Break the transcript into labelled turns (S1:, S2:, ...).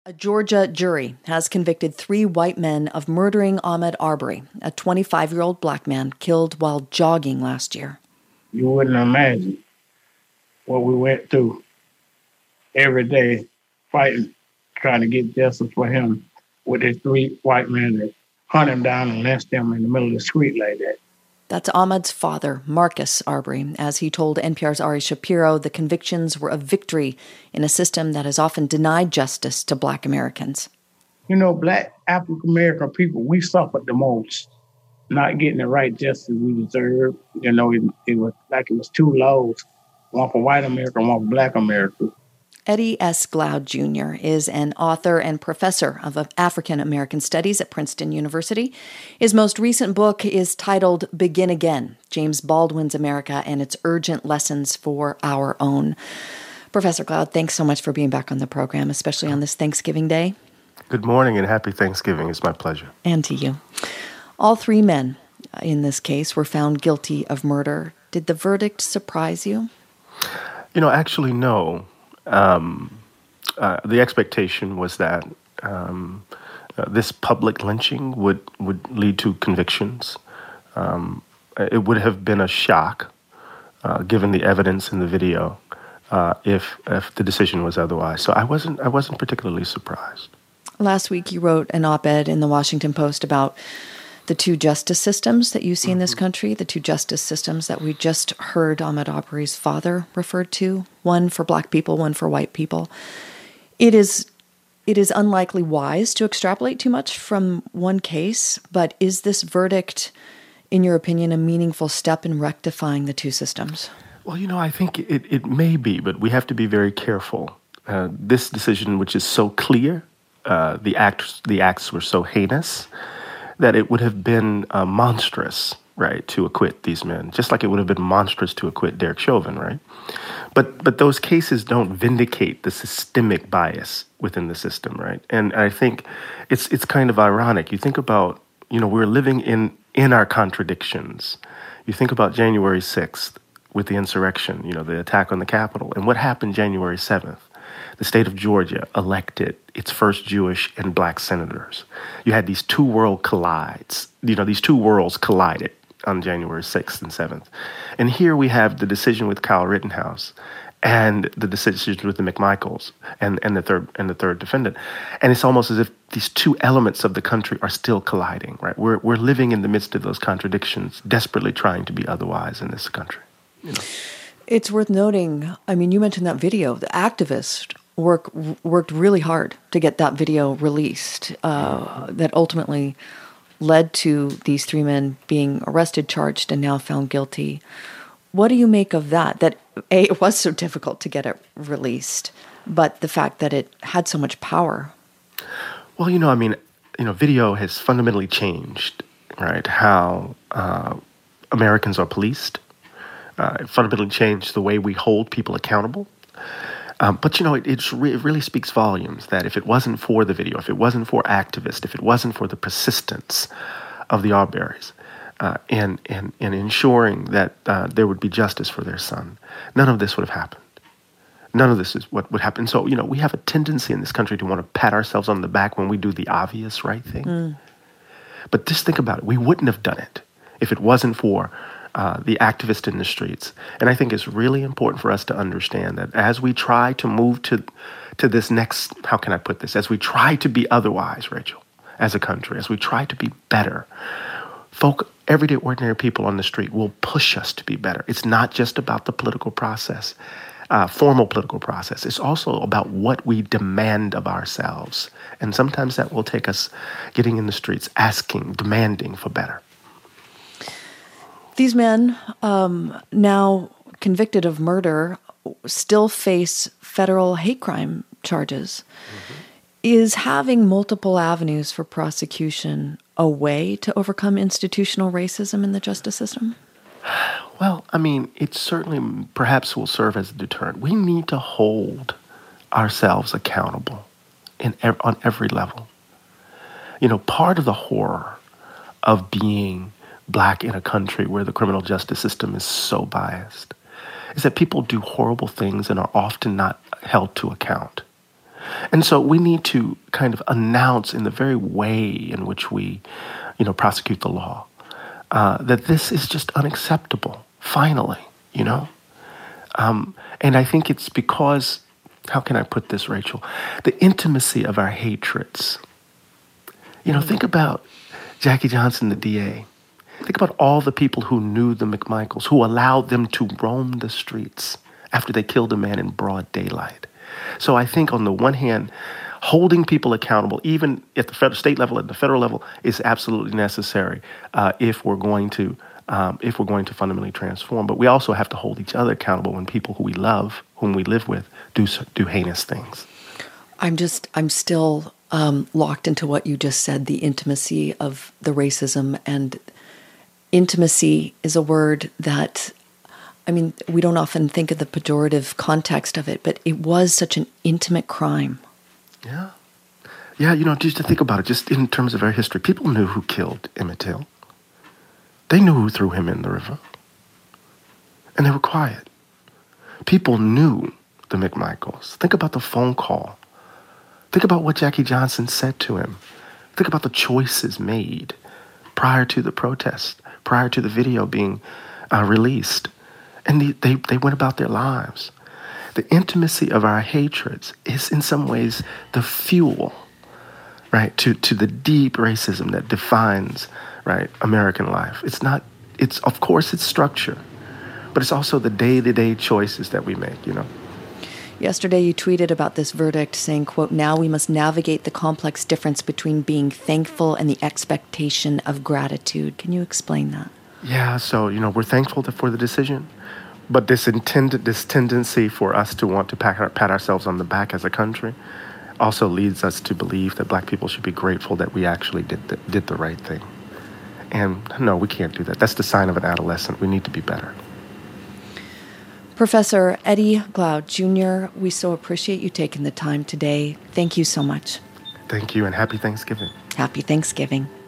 S1: A Georgia jury has convicted 3 white men of murdering Ahmaud Arbery, a 25-year-old black man killed while jogging last year.
S2: You wouldn't imagine what we went through every day fighting, trying to get justice for him with these 3 white men that hunt him down and lynched him in the middle of the street like that.
S1: That's Ahmaud's father, Marcus Arbery, as he told NPR's Ari Shapiro the convictions were a victory in a system that has often denied justice to black Americans.
S2: You know, black African-American people, we suffered the most, not getting the right justice we deserve. You know, it was like it was 2 laws, one for white America, one for black America.
S1: Eddie S. Glaude Jr. is an author and professor of African American Studies at Princeton University. His most recent book is titled Begin Again, James Baldwin's America and Its Urgent Lessons for Our Own. Professor Glaude, thanks so much for being back on the program, especially on this Thanksgiving Day.
S3: Good morning and happy Thanksgiving. It's my pleasure.
S1: And to you. All 3 men in this case were found guilty of murder. Did the verdict surprise you?
S3: Actually, no. The expectation was that this public lynching would lead to convictions. It would have been a shock, given the evidence in the video, if the decision was otherwise. So I wasn't particularly surprised.
S1: Last week, you wrote an op-ed in the Washington Post about the 2 justice systems that you see in this country, the 2 justice systems that we just heard Ahmaud Arbery's father referred to, one for black people, one for white people. It is unlikely wise to extrapolate too much from one case, but is this verdict, in your opinion, a meaningful step in rectifying the 2 systems?
S3: Well, I think it may be, but we have to be very careful. This decision, which is so clear, the acts were so heinous, that it would have been monstrous, right, to acquit these men, just like it would have been monstrous to acquit Derek Chauvin, right? But those cases don't vindicate the systemic bias within the system, right? And I think it's kind of ironic. You think about, we're living in our contradictions. You think about January 6th with the insurrection, the attack on the Capitol, and what happened January 7th. The state of Georgia elected its first Jewish and black senators. You had these 2 worlds collides. These 2 worlds collided on January 6th and 7th. And here we have the decision with Kyle Rittenhouse and the decision with the McMichaels and the third defendant. And it's almost as if these 2 elements of the country are still colliding, right? We're living in the midst of those contradictions, desperately trying to be otherwise in this country.
S1: It's worth noting, you mentioned that video. The activists worked really hard to get that video released that ultimately led to these 3 men being arrested, charged, and now found guilty. What do you make of that? That, A, it was so difficult to get it released, but the fact that it had so much power.
S3: Well, video has fundamentally changed, right, how Americans are policed. It fundamentally changed the way we hold people accountable. But it really speaks volumes that if it wasn't for the video, if it wasn't for activists, if it wasn't for the persistence of the Arbery's in ensuring that there would be justice for their son, none of this would have happened. None of this is what would happen. So, we have a tendency in this country to want to pat ourselves on the back when we do the obvious right thing. But just think about it. We wouldn't have done it if it wasn't for the activists in the streets. And I think it's really important for us to understand that as we try to move to this next, how can I put this, as we try to be otherwise, Rachel, as a country, as we try to be better, everyday ordinary people on the street will push us to be better. It's not just about the political process, formal political process. It's also about what we demand of ourselves. And sometimes that will take us getting in the streets, asking, demanding for better.
S1: These men, now convicted of murder, still face federal hate crime charges. Is having multiple avenues for prosecution a way to overcome institutional racism in the justice system?
S3: Well, it certainly perhaps will serve as a deterrent. We need to hold ourselves accountable on every level. Part of the horror of being Black in a country where the criminal justice system is so biased is that people do horrible things and are often not held to account. And so we need to kind of announce in the very way in which we, prosecute the law, that this is just unacceptable, finally, And I think it's because, how can I put this, Rachel? The intimacy of our hatreds. Think about Jackie Johnson, the DA. Think about all the people who knew the McMichaels, who allowed them to roam the streets after they killed a man in broad daylight. So I think on the one hand, holding people accountable, even at the state level, at the federal level, is absolutely necessary if we're going to fundamentally transform. But we also have to hold each other accountable when people who we love, whom we live with, do heinous things.
S1: I'm still locked into what you just said, the intimacy of the racism. And intimacy is a word that, we don't often think of the pejorative context of it, but it was such an intimate crime.
S3: Yeah. Yeah, just to think about it, just in terms of our history, people knew who killed Emmett Till. They knew who threw him in the river. And they were quiet. People knew the McMichaels. Think about the phone call. Think about what Jackie Johnson said to him. Think about the choices made prior to the protest, prior to the video being released. And they went about their lives. The intimacy of our hatreds is in some ways the fuel, right, to the deep racism that defines, right, American life. It's of course it's structure, but it's also the day-to-day choices that we make,
S1: Yesterday you tweeted about this verdict saying, quote, "Now we must navigate the complex difference between being thankful and the expectation of gratitude." Can you explain that?
S3: Yeah, so, we're thankful for the decision. But this tendency for us to want to pat ourselves on the back as a country also leads us to believe that Black people should be grateful that we actually did the right thing. And no, we can't do that. That's the sign of an adolescent. We need to be better.
S1: Professor Eddie Glaude, Jr., we so appreciate you taking the time today. Thank you so much.
S3: Thank you, and happy Thanksgiving.
S1: Happy Thanksgiving.